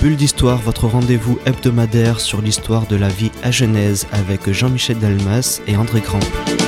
Bulle d'Histoire, votre rendez-vous hebdomadaire sur l'histoire de la vie à Genèse avec Jean-Michel Dalmas et André Grand.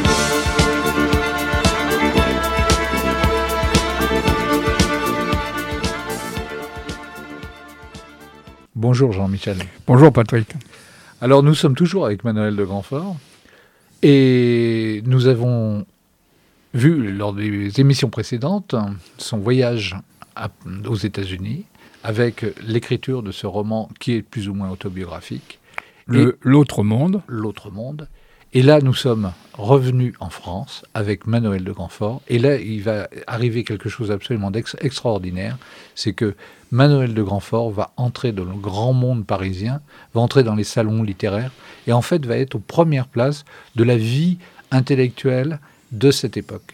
Bonjour Jean-Michel. Bonjour Patrick. Alors nous sommes toujours avec Manuel de Grandfort et nous avons vu lors des émissions précédentes son voyage aux États-Unis avec l'écriture de ce roman qui est plus ou moins autobiographique. L'autre monde. L'autre monde. Et là, nous sommes revenus en France avec Manuel de Grandfort. Et là, il va arriver quelque chose d'absolument extraordinaire. C'est que Manuel de Grandfort va entrer dans le grand monde parisien, va entrer dans les salons littéraires et en fait va être aux premières places de la vie intellectuelle de cette époque.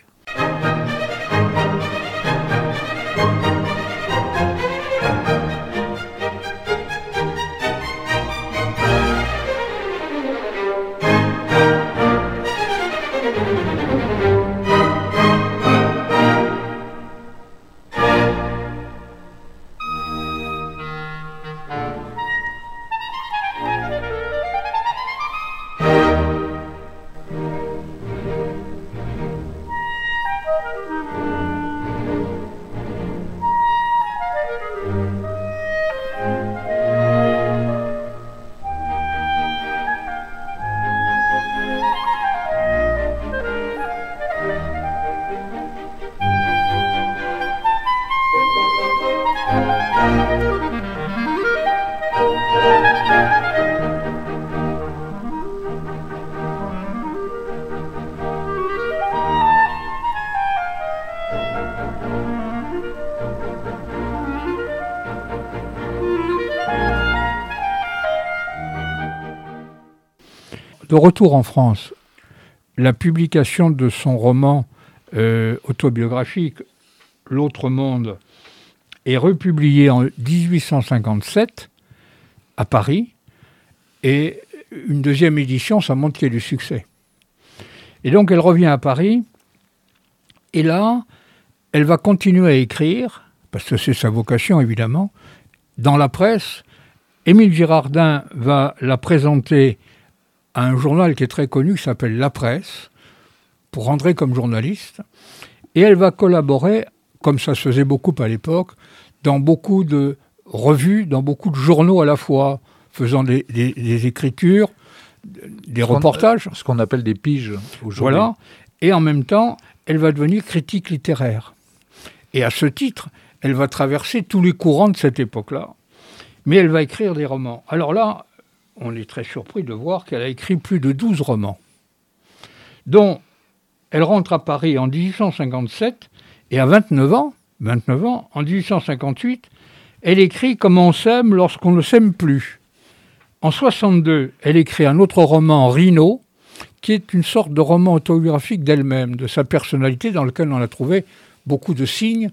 De retour en France, la publication de son roman autobiographique « L'autre monde » est republiée en 1857 à Paris et une deuxième édition, ça montre qu'il y a du succès. Et donc elle revient à Paris et là, elle va continuer à écrire, parce que c'est sa vocation évidemment, dans la presse. Émile Girardin va la présenter à un journal qui est très connu, qui s'appelle La Presse, pour rentrer comme journaliste. Et elle va collaborer, comme ça se faisait beaucoup à l'époque, dans beaucoup de revues, dans beaucoup de journaux à la fois, faisant des écritures, des reportages. Ce qu'on appelle des piges aujourd'hui. Voilà. Et en même temps, elle va devenir critique littéraire. Et à ce titre, elle va traverser tous les courants de cette époque-là. Mais elle va écrire des romans. Alors là, on est très surpris de voir qu'elle a écrit plus de 12 romans, dont elle rentre à Paris en 1857, et à 29 ans, en 1858, elle écrit « Comment on s'aime lorsqu'on ne s'aime plus ». En 62, elle écrit un autre roman, « Rhino », qui est une sorte de roman autobiographique d'elle-même, de sa personnalité, dans lequel on a trouvé beaucoup de signes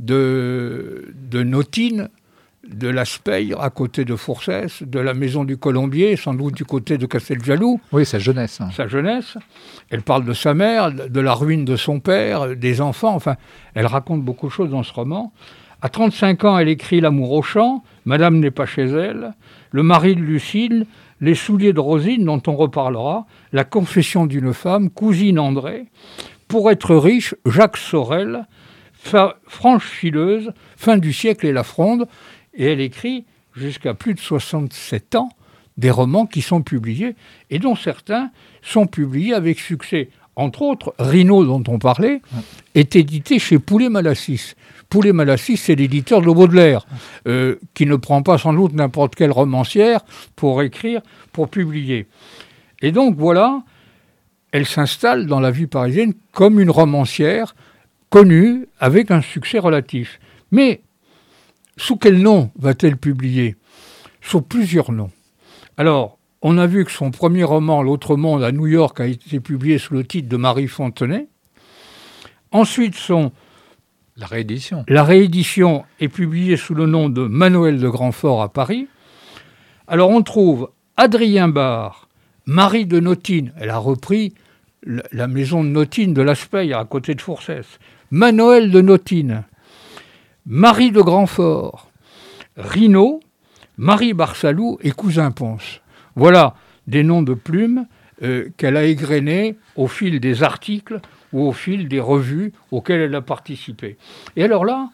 de Notine, de la Speyre, à côté de Foursès, de la Maison du Colombier, sans doute du côté de Casteljaloux. Oui, sa jeunesse. Sa jeunesse. Elle parle de sa mère, de la ruine de son père, des enfants. Enfin, elle raconte beaucoup de choses dans ce roman. À 35 ans, elle écrit L'amour aux champs, Madame n'est pas chez elle, Le mari de Lucille, Les souliers de Rosine, dont on reparlera, La confession d'une femme, Cousine André, Pour être riche, Jacques Sorel, Franche fileuse, Fin du siècle et la fronde. Et elle écrit, jusqu'à plus de 67 ans, des romans qui sont publiés, et dont certains sont publiés avec succès. Entre autres, Rhino, dont on parlait, est édité chez Poulet-Malassis. Poulet-Malassis, c'est l'éditeur de Baudelaire, qui ne prend pas sans doute n'importe quelle romancière pour écrire, pour publier. Et donc voilà, elle s'installe dans la vie parisienne comme une romancière connue, avec un succès relatif. Mais sous quel nom va-t-elle publier ? Sous plusieurs noms. Alors, on a vu que son premier roman, L'autre monde, à New York, a été publié sous le titre de Marie Fontenay. Ensuite, La réédition est publiée sous le nom de Manuel de Grandfort à Paris. Alors, on trouve Adrien Bar, Marie de Notine. Elle a repris la maison de Notine de la Speyre, à côté de Foursès. Manuel de Notine. Marie de Grandfort, Rhino, Marie Barsalou et Cousin Ponce. Voilà des noms de plumes qu'elle a égrenés au fil des articles ou au fil des revues auxquelles elle a participé. Et alors là,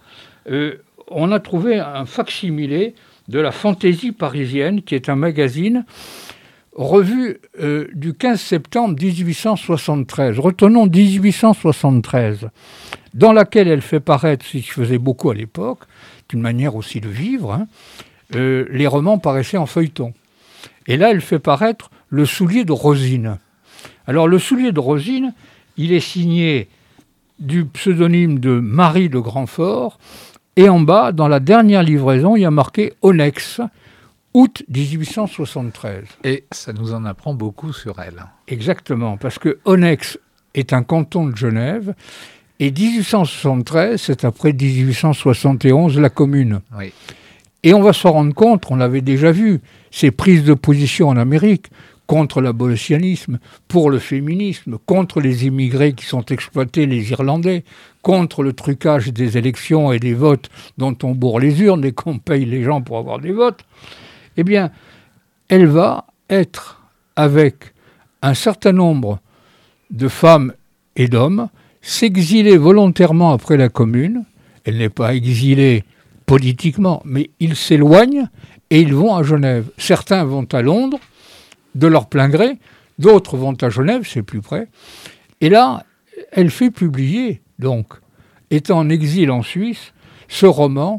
on a trouvé un fac-similé de la Fantaisie parisienne, qui est un magazine revue du 15 septembre 1873. Retenons 1873, dans laquelle elle fait paraître, ce qui se faisait beaucoup à l'époque, d'une manière aussi de vivre, les romans paraissaient en feuilleton. Et là, elle fait paraître Le Soulier de Rosine. Alors, Le Soulier de Rosine, il est signé du pseudonyme de Marie de Grandfort, et en bas, dans la dernière livraison, il y a marqué « Onex », août 1873. Et ça nous en apprend beaucoup sur elle. Exactement, parce que Onex est un canton de Genève, et 1873, c'est après 1871, la Commune. Oui. Et on va se rendre compte, on l'avait déjà vu, ces prises de position en Amérique contre l'abolitionnisme, pour le féminisme, contre les immigrés qui sont exploités, les Irlandais, contre le trucage des élections et des votes dont on bourre les urnes et qu'on paye les gens pour avoir des votes. Eh bien, elle va être avec un certain nombre de femmes et d'hommes, s'exiler volontairement après la Commune. Elle n'est pas exilée politiquement, mais ils s'éloignent et ils vont à Genève. Certains vont à Londres, de leur plein gré, d'autres vont à Genève, c'est plus près. Et là, elle fait publier, donc, étant en exil en Suisse, ce roman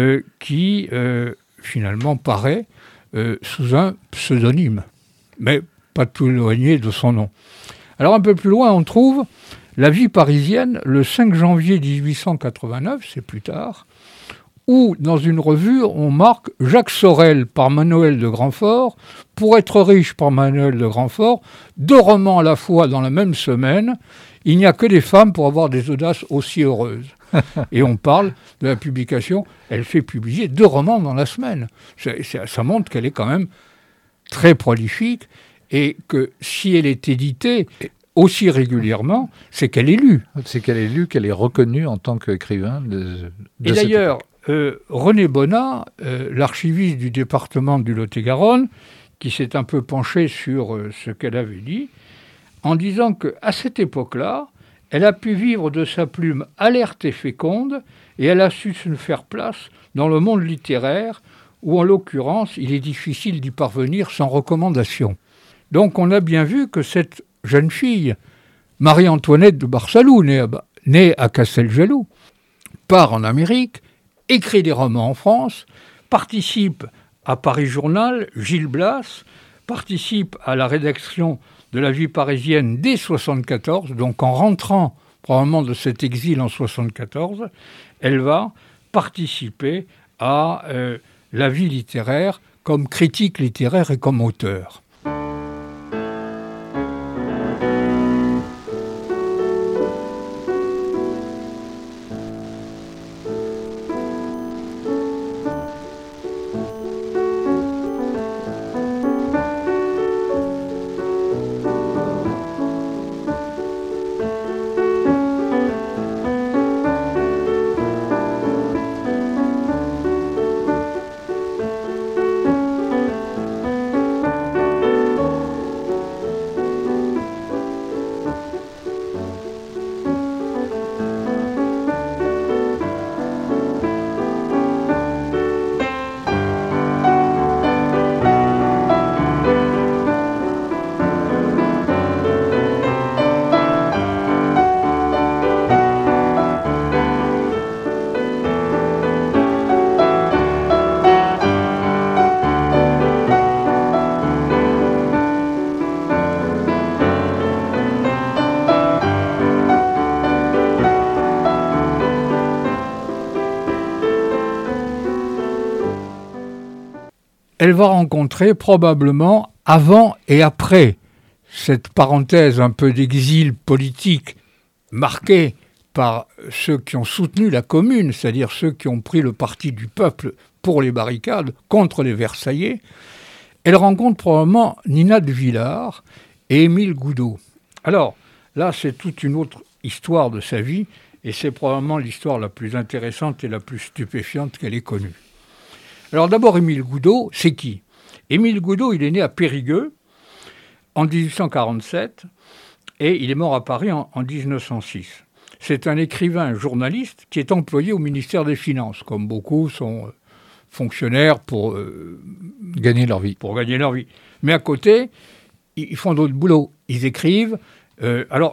qui, finalement, paraît sous un pseudonyme, mais pas tout éloigné de son nom. Alors, un peu plus loin, on trouve La vie parisienne, le 5 janvier 1889, c'est plus tard, où, dans une revue, on marque « Jacques Sorel par Manuel de Grandfort, Pour être riche par Manuel de Grandfort, 2 romans à la fois dans la même semaine, il n'y a que des femmes pour avoir des audaces aussi heureuses ». Et on parle de la publication, elle fait publier 2 romans dans la semaine. Ça montre qu'elle est quand même très prolifique et que si elle est éditée aussi régulièrement, c'est qu'elle est lue. C'est qu'elle est lue, qu'elle est reconnue en tant qu'écrivain de et d'ailleurs, René Bonnat, l'archiviste du département du Lot-et-Garonne, qui s'est un peu penché sur ce qu'elle avait dit, en disant qu'à cette époque-là, elle a pu vivre de sa plume alerte et féconde, et elle a su se faire place dans le monde littéraire, où en l'occurrence, il est difficile d'y parvenir sans recommandation. Donc on a bien vu que cette jeune fille, Marie-Antoinette de Barsalou, née à Casteljaloux, part en Amérique, écrit des romans en France, participe à Paris Journal, Gil Blas, participe à la rédaction de La Vie parisienne dès 1974, donc en rentrant probablement de cet exil en 1974, elle va participer à la vie littéraire comme critique littéraire et comme auteur. Elle va rencontrer probablement avant et après cette parenthèse un peu d'exil politique marquée par ceux qui ont soutenu la Commune, c'est-à-dire ceux qui ont pris le parti du peuple pour les barricades contre les Versaillais. Elle rencontre probablement Nina de Villars et Émile Goudot. Alors là, c'est toute une autre histoire de sa vie et c'est probablement l'histoire la plus intéressante et la plus stupéfiante qu'elle ait connue. Alors d'abord, Émile Goudot, c'est qui ? Émile Goudot, il est né à Périgueux en 1847 et il est mort à Paris en 1906. C'est un écrivain journaliste qui est employé au ministère des Finances, comme beaucoup sont fonctionnaires pour gagner leur vie. Mais à côté, ils font d'autres boulots. Ils écrivent. Alors,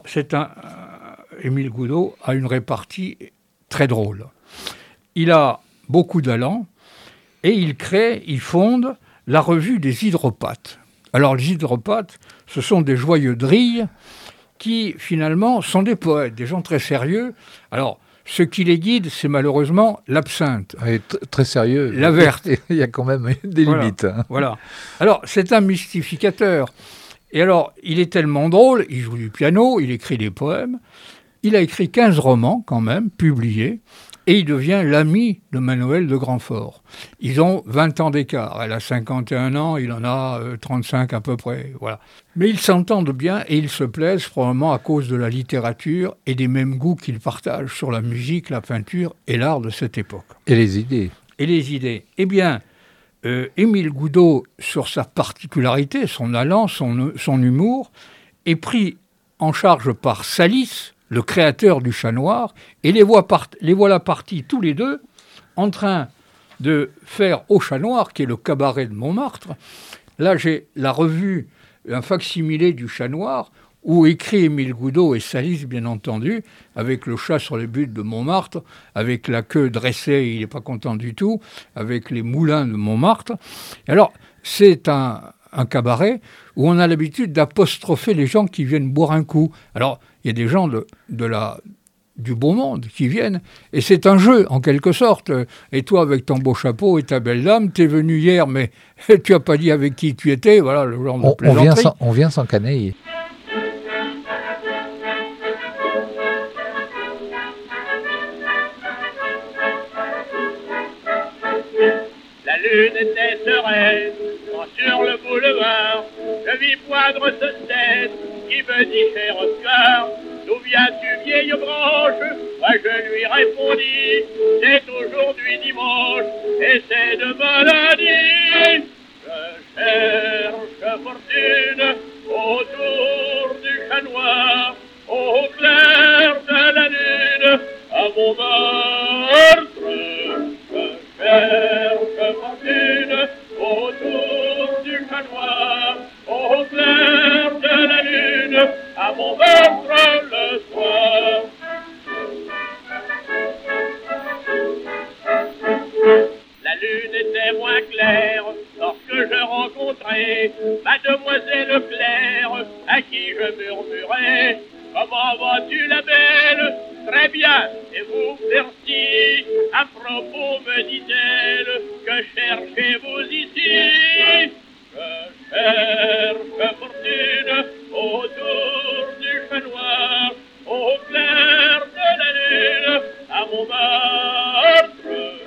Émile Goudot a une répartie très drôle. Il a beaucoup d'allant et il fonde la revue des hydropathes. Alors, les hydropathes, ce sont des joyeux drilles qui, finalement, sont des poètes, des gens très sérieux. Alors, ce qui les guide, c'est malheureusement l'absinthe. Oui, très sérieux. La verte. Il y a quand même des limites. Voilà. Alors, c'est un mystificateur. Et alors, il est tellement drôle, il joue du piano, il écrit des poèmes. Il a écrit 15 romans, quand même, publiés. Et il devient l'ami de Manoël de Grandfort. Ils ont 20 ans d'écart. Elle a 51 ans, il en a 35 à peu près. Voilà. Mais ils s'entendent bien et ils se plaisent probablement à cause de la littérature et des mêmes goûts qu'ils partagent sur la musique, la peinture et l'art de cette époque. Et les idées. Eh bien, Émile Goudot, sur sa particularité, son allant, son humour, est pris en charge par Salis, le créateur du Chat Noir, et les voilà partis tous les deux en train de faire au Chat Noir, qui est le cabaret de Montmartre. Là, j'ai la revue, un facsimilé du Chat Noir, où écrit Émile Goudot et Salis, bien entendu, avec le chat sur les buttes de Montmartre, avec la queue dressée, il n'est pas content du tout, avec les moulins de Montmartre. Et alors, c'est un cabaret où on a l'habitude d'apostropher les gens qui viennent boire un coup. Alors, il y a des gens du beau monde qui viennent, et c'est un jeu, en quelque sorte. Et toi, avec ton beau chapeau et ta belle dame, t'es venu hier, mais tu n'as pas dit avec qui tu étais, voilà, le genre de plaisanterie. On vient sans canaille. La lune était sereine, quand sur le boulevard, je vis poindre ce tête qui me dit cher Oscar, d'où viens-tu vieille branche? Moi je lui répondis, c'est aujourd'hui dimanche, et c'est de maladie. Je cherche fortune autour du Chat Noir, au clair de la lune, à Montmartre. Je cherche fortune autour du Chat Noir, au clair de la lune, à Montmartre le soir. La lune était moins claire lorsque je rencontrai Mademoiselle Claire, à qui je murmurai: comment vas-tu la belle? Très bien, et vous, merci. À propos, me dit-elle, que cherchez-vous ici? Je cherche fortune autour du Chat Noir, au clair de la lune, à Montmartre.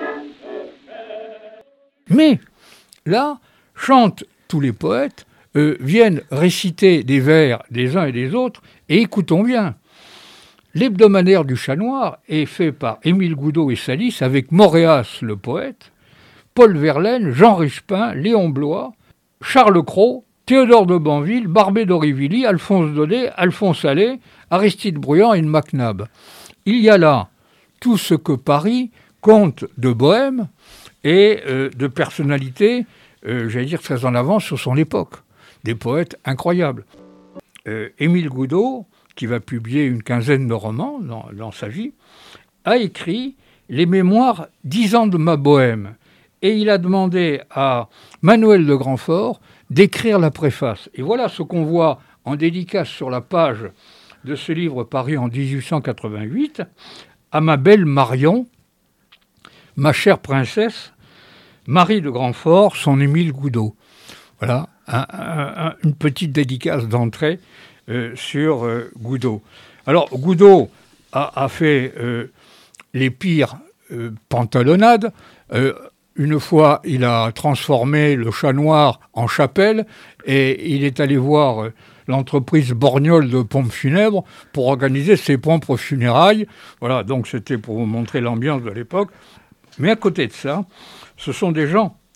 Mais là, chantent tous les poètes, viennent réciter des vers des uns et des autres, et écoutons bien. L'hebdomadaire du Chat Noir est fait par Émile Goudot et Salis, avec Moréas le poète, Paul Verlaine, Jean Richepin, Léon Blois, Charles Cros, Théodore de Banville, Barbé d'Aurevilly, Alphonse Daudet, Alphonse Allais, Aristide Bruand et Mac Nabbs. Il y a là tout ce que Paris compte de bohème et de personnalités, j'allais dire, très en avance sur son époque. Des poètes incroyables. Émile Goudot, qui va publier une quinzaine de romans dans sa vie, a écrit les mémoires 10 ans de ma bohème. Et il a demandé à Manoël de Grandfort d'écrire la préface. Et voilà ce qu'on voit en dédicace sur la page de ce livre paru en 1888. À ma belle Marion, ma chère princesse, Marie de Grandfort, son Émile Goudot. Voilà, une petite dédicace d'entrée sur Goudot. Alors, Goudot a fait les pires pantalonnades. Une fois, il a transformé le Chat Noir en chapelle et il est allé voir l'entreprise Borgnole de pompes funèbres pour organiser ses pompes funérailles. Voilà, donc c'était pour vous montrer l'ambiance de l'époque. Mais à côté de ça, ce sont des gens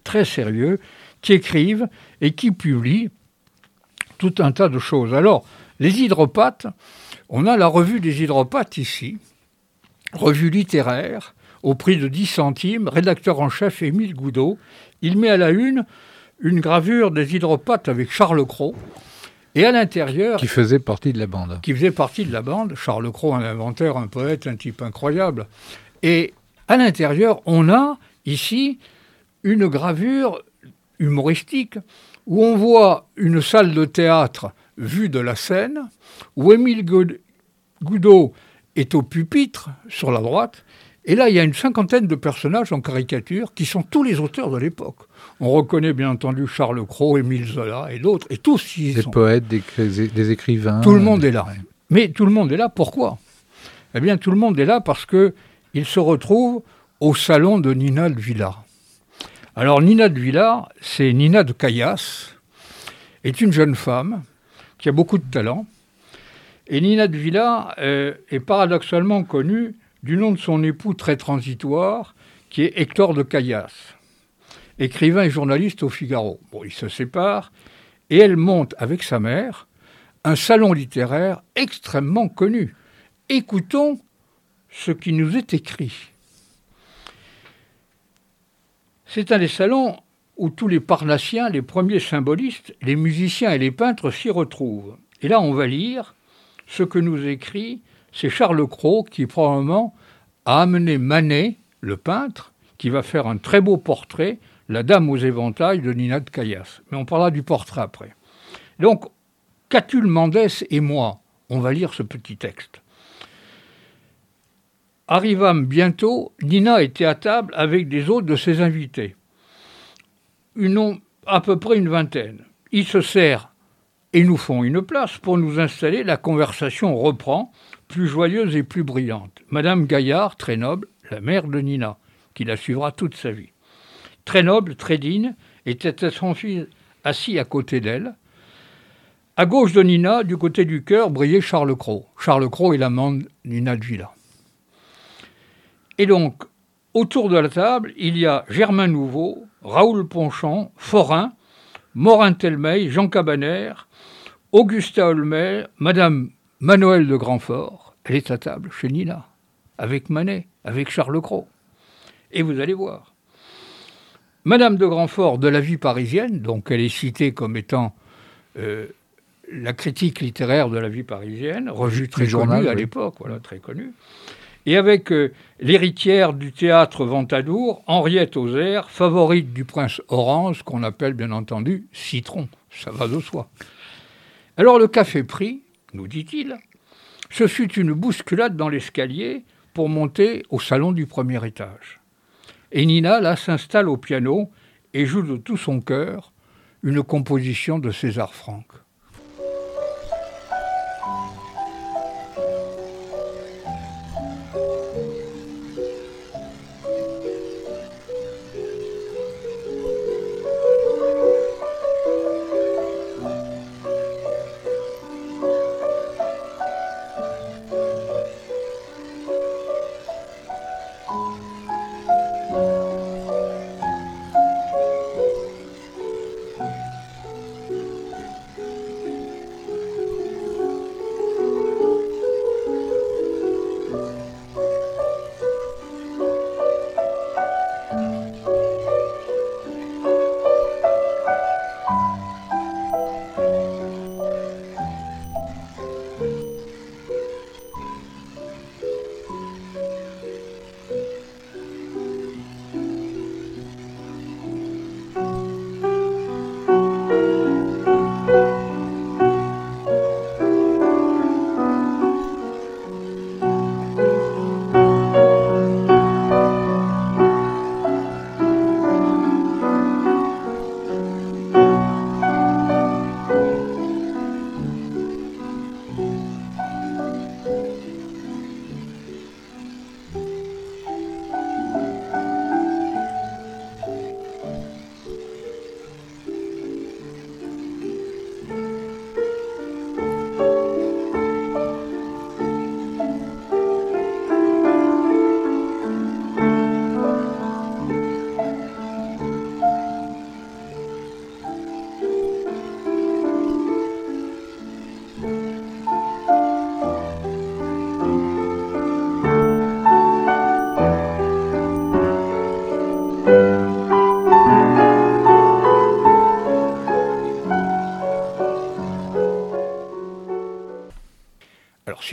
très sérieux, qui écrivent et qui publient tout un tas de choses. Alors, les hydropathes, on a la revue des hydropathes ici, revue littéraire, au prix de 10 centimes, rédacteur en chef Émile Goudot. Il met à la une gravure des hydropathes avec Charles Cros, et à l'intérieur... Qui faisait partie de la bande. Qui faisait partie de la bande. Charles Cros, un inventeur, un poète, un type incroyable. Et à l'intérieur, on a ici une gravure humoristique où on voit une salle de théâtre vue de la scène, où Émile Goudot est au pupitre, sur la droite, et là, il y a une 50aine de personnages en caricature qui sont tous les auteurs de l'époque. On reconnaît bien entendu Charles Cros, Émile Zola et d'autres, et tous ils sont... Des poètes, des écrivains... Tout le monde est là. Mais tout le monde est là, pourquoi ? Eh bien, tout le monde est là parce qu'il se retrouve au salon de Nina de Villars. Alors, Nina de Villars, c'est Nina de Caillasse, est une jeune femme qui a beaucoup de talent. Et Nina de Villars est paradoxalement connue du nom de son époux très transitoire, qui est Hector de Caillasse, écrivain et journaliste au Figaro. Bon, ils se séparent, et elle monte avec sa mère un salon littéraire extrêmement connu. Écoutons ce qui nous est écrit. C'est un des salons où tous les parnassiens, les premiers symbolistes, les musiciens et les peintres s'y retrouvent. Et là, on va lire ce que nous écrit, c'est Charles Cros qui probablement a amené Manet, le peintre, qui va faire un très beau portrait, La Dame aux éventails de Nina de Caillasse. Mais on parlera du portrait après. Donc, Catulle Mendès et moi, on va lire ce petit texte. Arrivâmes bientôt, Nina était à table avec des autres de ses invités. À peu près une vingtaine. Ils se serrent et nous font une place pour nous installer. La conversation reprend, plus joyeuse et plus brillante. Madame Gaillard, très noble, la mère de Nina, qui la suivra toute sa vie. Très noble, très digne, était son fils assis à côté d'elle. À gauche de Nina, du côté du cœur, brillait Charles Cros. Charles Cros est l'amant de Nina de Villars. Et donc, autour de la table, il y a Germain Nouveau, Raoul Ponchon, Forain, Morin-Telmeil, Jean Cabanner, Augusta Holmer, Madame Manoël de Grandfort. Elle est à table chez Nina, avec Manet, avec Charles Cros. Et vous allez voir. Madame de Grandfort de La Vie parisienne, donc elle est citée comme étant la critique littéraire de La Vie parisienne, revue très connue à l'époque, voilà, très connue. Et avec l'héritière du théâtre Ventadour, Henriette Auxerre, favorite du prince Orange, qu'on appelle bien entendu Citron, ça va de soi. Alors le café pris, nous dit-il, ce fut une bousculade dans l'escalier pour monter au salon du premier étage. Et Nina, là, s'installe au piano et joue de tout son cœur une composition de César Franck.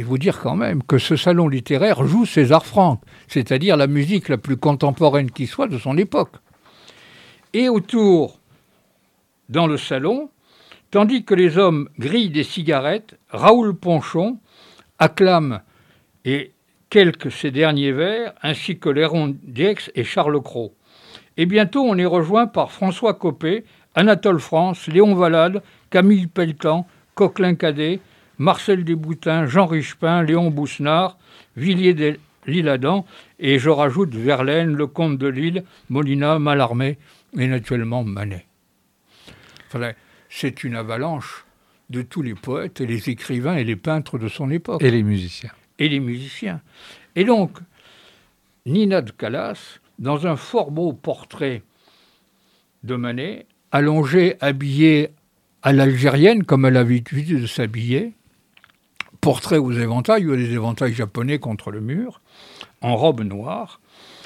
vous dire quand même que ce salon littéraire joue César Franck, c'est-à-dire la musique la plus contemporaine qui soit de son époque. Et autour, dans le salon, tandis que les hommes grillent des cigarettes, Raoul Ponchon acclame et quelques ces derniers vers, ainsi que Léon Diex et Charles Cros. Et bientôt, on est rejoint par François Copé, Anatole France, Léon Valade, Camille Pelletan, Coquelin-Cadet, Marcel Desboutins, Jean Richepin, Léon Boussenard, Villiers de l'Isle-Adam, et je rajoute Verlaine, Lecomte de Lille, Molina, Mallarmé et naturellement Manet. Enfin, c'est une avalanche de tous les poètes et les écrivains et les peintres de son époque. Et les musiciens. Et les musiciens. Et donc, Nina de Calas, dans un fort beau portrait de Manet, allongée, habillée à l'algérienne, comme elle avait l'habitude de s'habiller, portrait aux éventails, ou des éventails japonais contre le mur, en robe noire.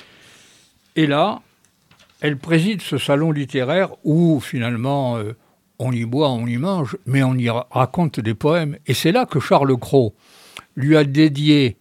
Et là, elle préside ce salon littéraire où, finalement, on y boit, on y mange, mais on y raconte des poèmes. Et c'est là que Charles Cros lui a dédié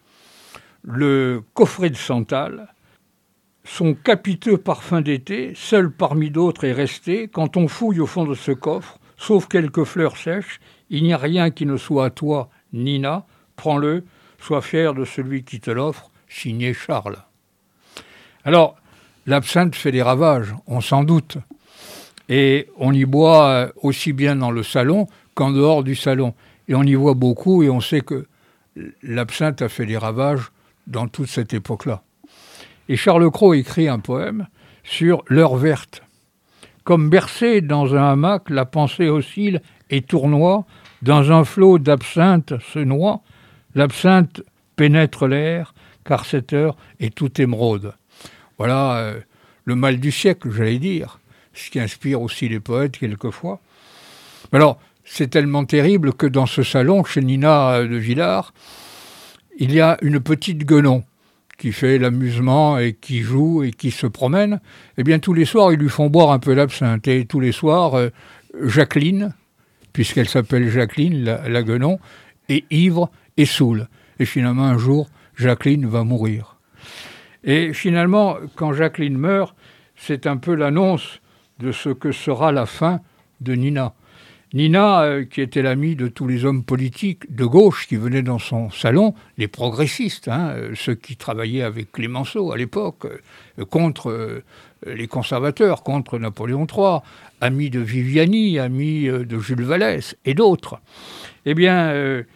le coffret de Santal, son capiteux parfum d'été, seul parmi d'autres est resté. Quand on fouille au fond de ce coffre, sauf quelques fleurs sèches, il n'y a rien qui ne soit à toi, Nina. Prends-le, sois fier de celui qui te l'offre, signé Charles. Alors, l'absinthe fait des ravages, on s'en doute. Et on y boit aussi bien dans le salon qu'en dehors du salon. Et on y voit beaucoup et on sait que l'absinthe a fait des ravages dans toute cette époque-là. Et Charles Cros écrit un poème sur l'heure verte. Comme bercée dans un hamac, la pensée oscille et tournoie, dans un flot d'absinthe se noie, l'absinthe pénètre l'air, car cette heure est toute émeraude. Voilà le mal du siècle, j'allais dire, ce qui inspire aussi les poètes quelquefois. Alors, c'est tellement terrible que dans ce salon, chez Nina de Villars, il y a une petite guenon qui fait l'amusement et qui joue et qui se promène. Eh bien, tous les soirs, ils lui font boire un peu d'absinthe. Et tous les soirs, Jacqueline, puisqu'elle s'appelle Jacqueline, la guenon, est ivre et saoule. Et finalement, un jour, Jacqueline va mourir. Et finalement, quand Jacqueline meurt, c'est un peu l'annonce de ce que sera la fin de Nina. Nina, qui était l'amie de tous les hommes politiques de gauche qui venaient dans son salon, les progressistes, ceux qui travaillaient avec Clémenceau à l'époque, contre les conservateurs, contre Napoléon III, amie de Viviani, amie de Jules Vallès et d'autres. Eh bien,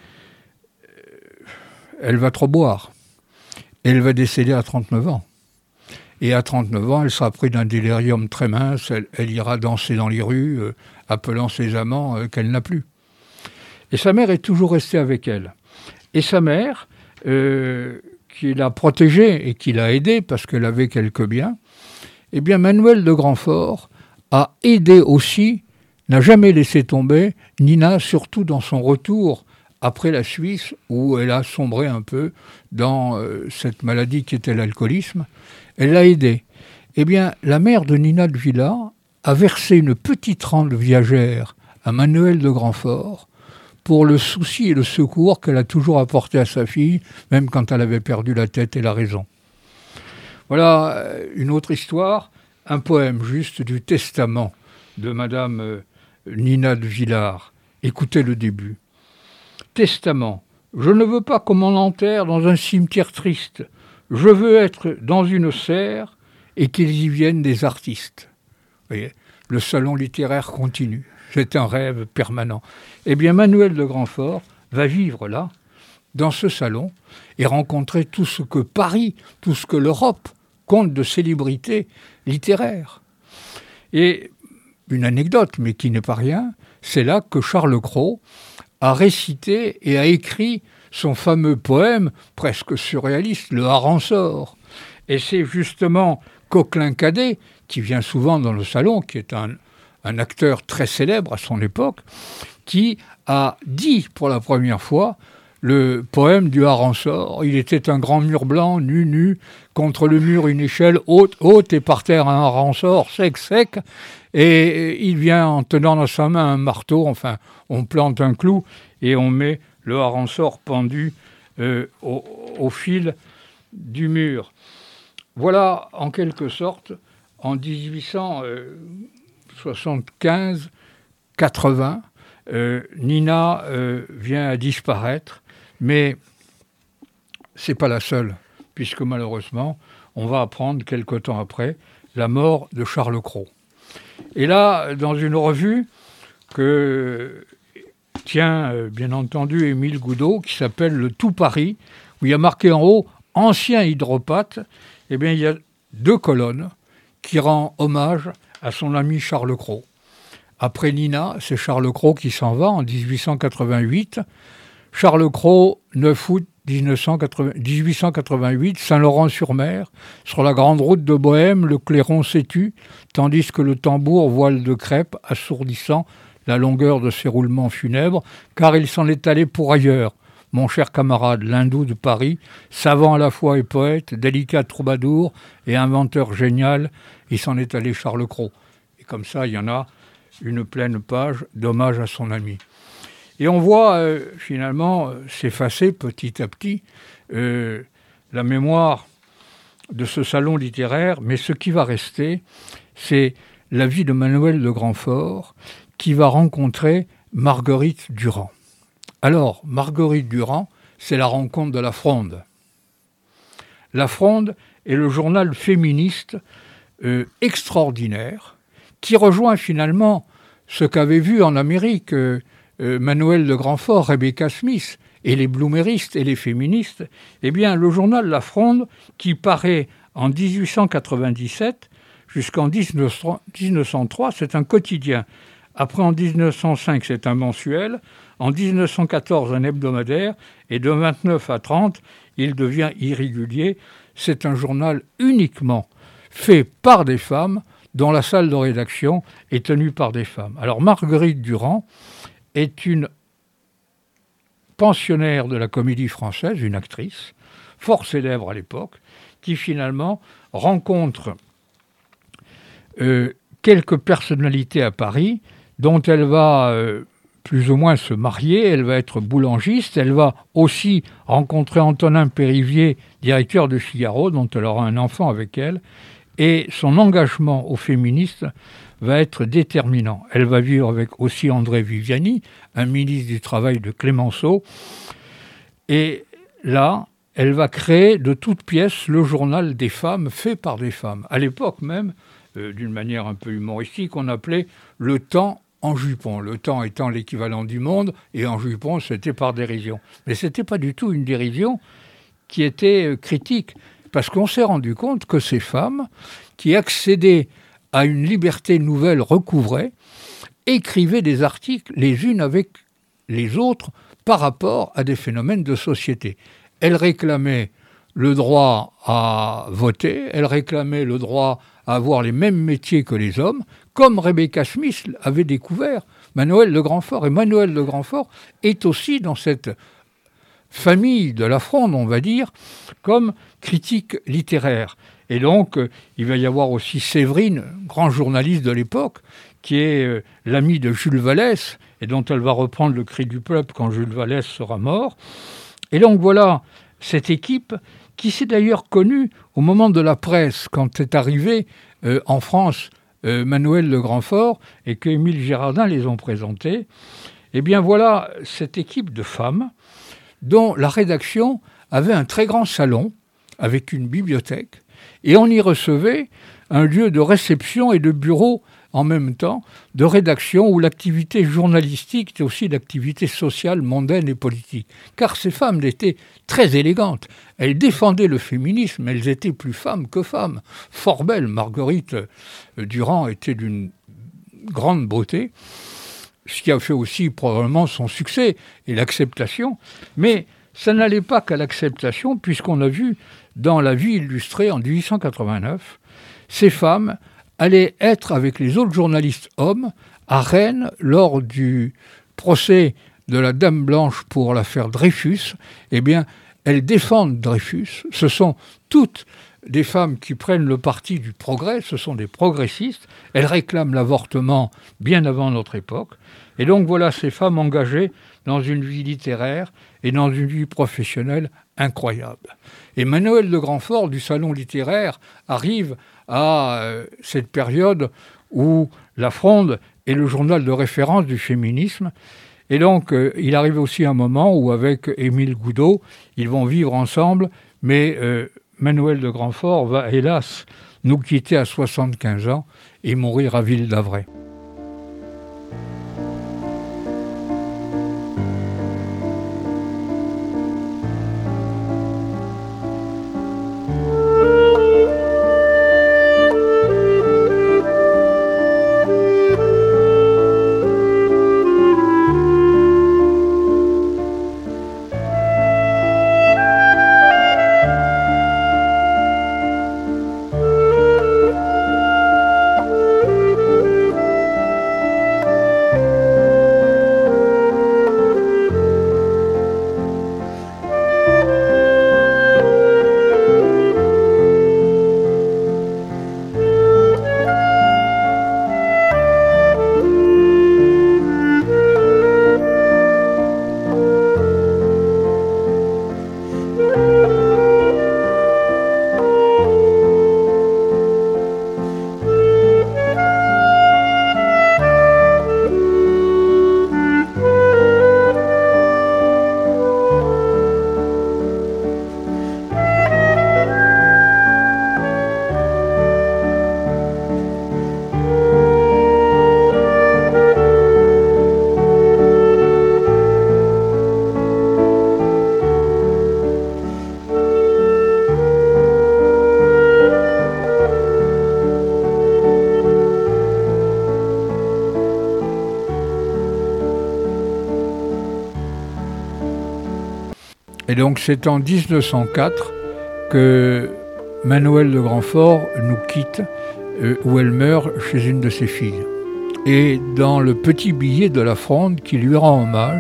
elle va trop boire. Elle va décéder à 39 ans. Et à 39 ans, elle sera prise d'un délirium très mince, elle ira danser dans les rues, appelant ses amants qu'elle n'a plus. Et sa mère est toujours restée avec elle. Et sa mère, qui l'a protégée et qui l'a aidée, parce qu'elle avait quelques biens, eh bien Manuel de Grandfort a aidé aussi, n'a jamais laissé tomber Nina, surtout dans son retour après la Suisse, où elle a sombré un peu dans cette maladie qui était l'alcoolisme. Elle l'a aidée. Eh bien, la mère de Nina de Villars a versé une petite rente viagère à Manuel de Grandfort pour le souci et le secours qu'elle a toujours apporté à sa fille, même quand elle avait perdu la tête et la raison. Voilà une autre histoire, un poème juste du testament de Madame Nina de Villars. Écoutez le début. Testament. Je ne veux pas qu'on m'en enterre dans un cimetière triste. Je veux être dans une serre et qu'ils y viennent des artistes. Vous voyez, le salon littéraire continue. C'est un rêve permanent. Eh bien, Manuel de Grandfort va vivre là, dans ce salon, et rencontrer tout ce que Paris, tout ce que l'Europe compte de célébrités littéraires. Et une anecdote, mais qui n'est pas rien, c'est là que Charles Cros a récité et a écrit son fameux poème, presque surréaliste, Le Harensort. Et c'est justement Coquelin-Cadet, qui vient souvent dans le salon, qui est un acteur très célèbre à son époque, qui a dit pour la première fois le poème du Harensort. Il était un grand mur blanc, nu, contre le mur une échelle haute, et par terre un harensort sec, et il vient en tenant dans sa main un marteau, enfin, on plante un clou, et on met le harensort pendu au fil du mur. Voilà, en quelque sorte, en 1875-80, Nina vient à disparaître, mais c'est pas la seule, puisque malheureusement, on va apprendre quelque temps après la mort de Charles Cros. Et là, dans une revue que tient bien entendu Émile Goudot, qui s'appelle Le Tout Paris, où il y a marqué en haut « Ancien hydropathe », eh bien, il y a 2 colonnes qui rendent hommage à son ami Charles Cros. Après Nina, c'est Charles Cros qui s'en va en 1888. Charles Cros, 9 août 1888, Saint-Laurent-sur-Mer, sur la grande route de Bohême, le clairon s'étue, tandis que le tambour voile de crêpe, assourdissant la longueur de ses roulements funèbres, car il s'en est allé pour ailleurs. Mon cher camarade, l'hindou de Paris, savant à la fois et poète, délicat troubadour et inventeur génial, il s'en est allé Charles Cros. Et comme ça, il y en a une pleine page d'hommage à son ami. Et on voit finalement s'effacer petit à petit la mémoire de ce salon littéraire, mais ce qui va rester, c'est la vie de Manuel de Grandfort, qui va rencontrer Marguerite Durand. Alors, Marguerite Durand, c'est la rencontre de La Fronde. La Fronde est le journal féministe extraordinaire qui rejoint finalement ce qu'avait vu en Amérique Manuel de Grandfort, Rebecca Smith et les bloomeristes et les féministes. Eh bien, le journal La Fronde, qui paraît en 1897 jusqu'en 1903, c'est un quotidien. Après, en 1905, c'est un mensuel. En 1914, un hebdomadaire. Et de 29 à 30, il devient irrégulier. C'est un journal uniquement fait par des femmes, dont la salle de rédaction est tenue par des femmes. Alors, Marguerite Durand est une pensionnaire de la Comédie Française, une actrice, fort célèbre à l'époque, qui finalement rencontre quelques personnalités à Paris, dont elle va plus ou moins se marier, elle va être boulangiste, elle va aussi rencontrer Antonin Périvier, directeur de Figaro, dont elle aura un enfant avec elle, et son engagement aux féministes va être déterminant. Elle va vivre avec aussi André Viviani, un ministre du Travail de Clémenceau, et là, elle va créer de toutes pièces le journal des femmes, fait par des femmes. À l'époque même, d'une manière un peu humoristique, on appelait Le Temps en jupon. Le Temps étant l'équivalent du Monde, et en jupon, c'était par dérision. Mais ce n'était pas du tout une dérision qui était critique, parce qu'on s'est rendu compte que ces femmes, qui accédaient à une liberté nouvelle recouvrée, écrivaient des articles les unes avec les autres par rapport à des phénomènes de société. Elles réclamaient le droit à voter, elles réclamaient le droit à avoir les mêmes métiers que les hommes, comme Rebecca Smith avait découvert Manuel de Grandfort. Et Manuel de Grandfort est aussi dans cette famille de La Fronde, on va dire, comme critique littéraire. Et donc, il va y avoir aussi Séverine, grand journaliste de l'époque, qui est l'amie de Jules Vallès, et dont elle va reprendre le cri du peuple quand Jules Vallès sera mort. Et donc voilà cette équipe qui s'est d'ailleurs connue au moment de la presse, quand est arrivé en France Manuel de Grandfort et que Émile Girardin les ont présentés. Eh bien voilà cette équipe de femmes dont la rédaction avait un très grand salon avec une bibliothèque, et on y recevait un lieu de réception et de bureau en même temps, de rédaction où l'activité journalistique était aussi l'activité sociale, mondaine et politique. Car ces femmes étaient très élégantes. Elles défendaient le féminisme, elles étaient plus femmes que femmes. Fort belles. Marguerite Durand était d'une grande beauté, ce qui a fait aussi probablement son succès et l'acceptation. Mais ça n'allait pas qu'à l'acceptation, puisqu'on a vu dans La Vie illustrée en 1889, ces femmes allaient être avec les autres journalistes hommes à Rennes lors du procès de la Dame Blanche pour l'affaire Dreyfus. Eh bien, elles défendent Dreyfus. Ce sont toutes des femmes qui prennent le parti du progrès, ce sont des progressistes. Elles réclament l'avortement bien avant notre époque. Et donc voilà ces femmes engagées dans une vie littéraire et dans une vie professionnelle incroyable. Et Manuel de Grandfort, du Salon littéraire, arrive à cette période où La Fronde est le journal de référence du féminisme. Et donc, il arrive aussi un moment où, avec Émile Goudot, ils vont vivre ensemble, mais Manuel de Grandfort va, hélas, nous quitter à 75 ans et mourir à Ville-d'Avray. Et donc c'est en 1904 que Manuel de Grandfort nous quitte, où elle meurt chez une de ses filles. Et dans le petit billet de La Fronde qui lui rend hommage,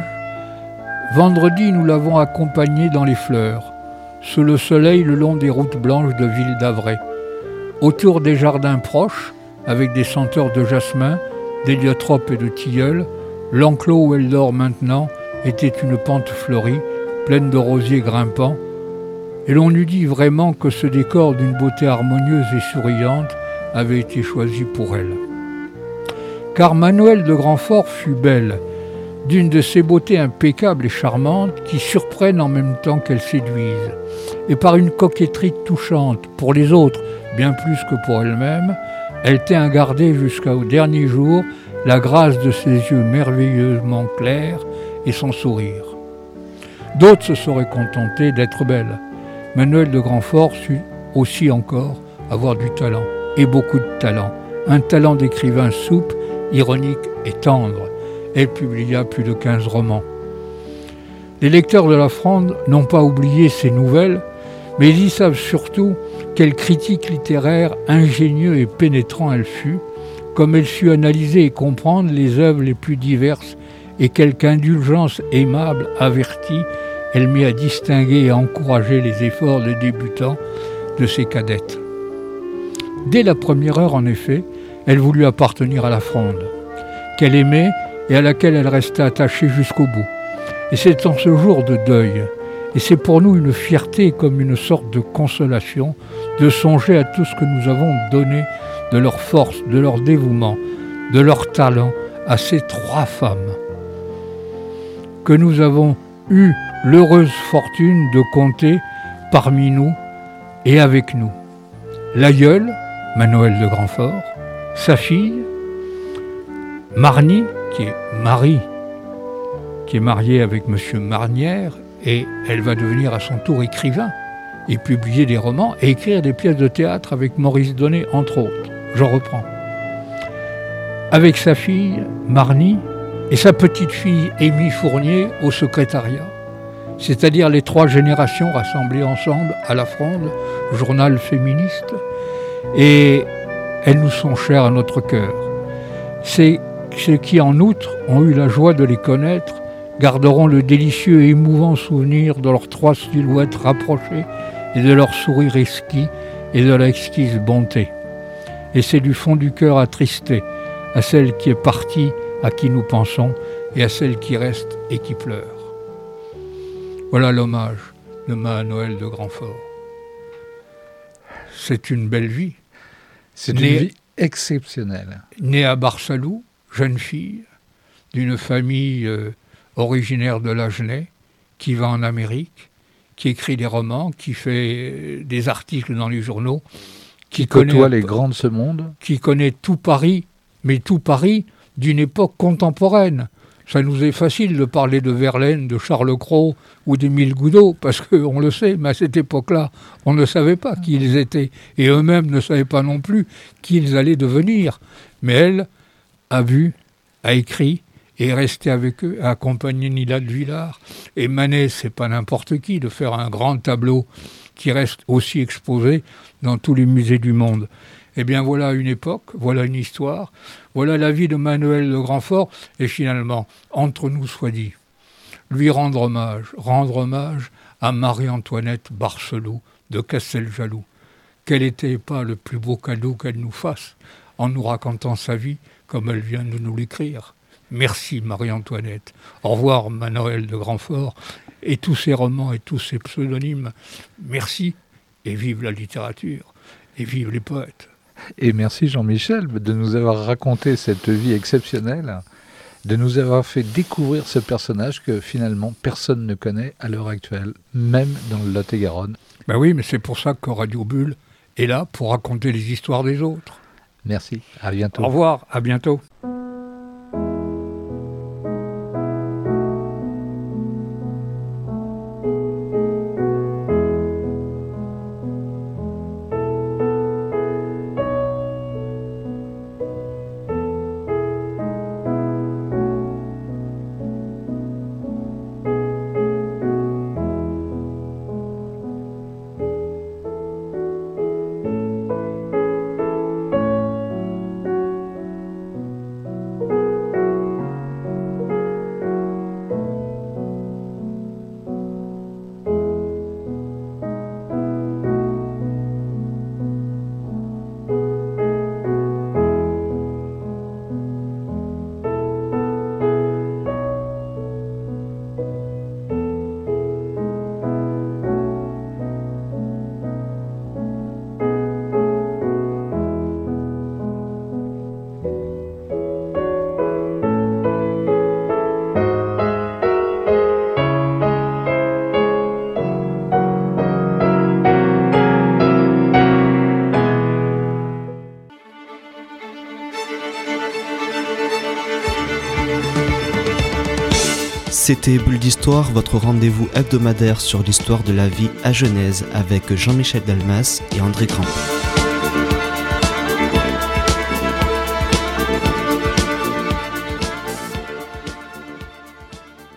« Vendredi, nous l'avons accompagnée dans les fleurs, sous le soleil le long des routes blanches de Ville-d'Avray, autour des jardins proches, avec des senteurs de jasmin, d'héliotrope et de tilleul, l'enclos où elle dort maintenant était une pente fleurie, pleine de rosiers grimpants, et l'on eût dit vraiment que ce décor d'une beauté harmonieuse et souriante avait été choisi pour elle. Car Manuel de Grandfort fut belle, d'une de ces beautés impeccables et charmantes qui surprennent en même temps qu'elles séduisent, et par une coquetterie touchante, pour les autres bien plus que pour elle-même, elle tint à garder jusqu'au dernier jour la grâce de ses yeux merveilleusement clairs et son sourire. D'autres se seraient contentés d'être belles. Manuel de Grandfort sut aussi encore avoir du talent, et beaucoup de talent, un talent d'écrivain souple, ironique et tendre. Elle publia plus de 15 romans. Les lecteurs de La Fronde n'ont pas oublié ses nouvelles, mais ils y savent surtout quel critique littéraire ingénieux et pénétrant elle fut, comme elle sut analyser et comprendre les œuvres les plus diverses, et quelque indulgence aimable, avertie, elle mit à distinguer et à encourager les efforts de débutants de ses cadettes. Dès la première heure, en effet, elle voulut appartenir à La Fronde, qu'elle aimait et à laquelle elle resta attachée jusqu'au bout. Et c'est en ce jour de deuil, et c'est pour nous une fierté comme une sorte de consolation, de songer à tout ce que nous avons donné de leur force, de leur dévouement, de leur talent à ces trois femmes, que nous avons eu l'heureuse fortune de compter parmi nous et avec nous. L'aïeul, Manuel de Grandfort, sa fille, Marny, qui est Marie, qui est mariée avec M. Marnière, et elle va devenir à son tour écrivain, et publier des romans, et écrire des pièces de théâtre avec Maurice Donnet, entre autres. J'en reprends. Avec sa fille, Marny, et sa petite-fille, Émie Fournier, au secrétariat, c'est-à-dire les trois générations rassemblées ensemble à La Fronde, journal féministe, et elles nous sont chères à notre cœur. C'est ceux qui, en outre, ont eu la joie de les connaître, garderont le délicieux et émouvant souvenir de leurs trois silhouettes rapprochées et de leur sourire exquis et de leur exquise bonté. Et c'est du fond du cœur attristé à celle qui est partie, à qui nous pensons, et à celles qui restent et qui pleurent. Voilà l'hommage de ma Noël de Grandfort. C'est une belle vie. C'est une vie exceptionnelle. Née à Barsalou, jeune fille, d'une famille originaire de l'Agenais, qui va en Amérique, qui écrit des romans, qui fait des articles dans les journaux, qui côtoie les grands de ce monde, qui connaît tout Paris, mais tout Paris d'une époque contemporaine. Ça nous est facile de parler de Verlaine, de Charles Cros ou d'Émile Goudot, parce qu'on le sait, mais à cette époque-là, on ne savait pas qui ils étaient, et eux-mêmes ne savaient pas non plus qui ils allaient devenir. Mais elle a vu, a écrit, et est restée avec eux, a accompagné Nila de Villars. Et Manet, c'est pas n'importe qui de faire un grand tableau qui reste aussi exposé dans tous les musées du monde. Eh bien voilà une époque, voilà une histoire, voilà la vie de Manuel de Grandfort, et finalement, entre nous soit dit, lui rendre hommage à Marie-Antoinette Barcelot de Casteljaloux. Quel n'était pas le plus beau cadeau qu'elle nous fasse en nous racontant sa vie comme elle vient de nous l'écrire. Merci Marie-Antoinette. Au revoir Manuel de Grandfort et tous ses romans et tous ses pseudonymes. Merci et vive la littérature et vive les poètes. Et merci Jean-Michel de nous avoir raconté cette vie exceptionnelle, de nous avoir fait découvrir ce personnage que finalement personne ne connaît à l'heure actuelle, même dans le Lot-et-Garonne. Ben oui, mais c'est pour ça que Radio Bulle est là pour raconter les histoires des autres. Merci, à bientôt. Au revoir, à bientôt. C'était Bulle d'Histoire, votre rendez-vous hebdomadaire sur l'histoire de la vie à Genèse avec Jean-Michel Dalmas et André Crampon.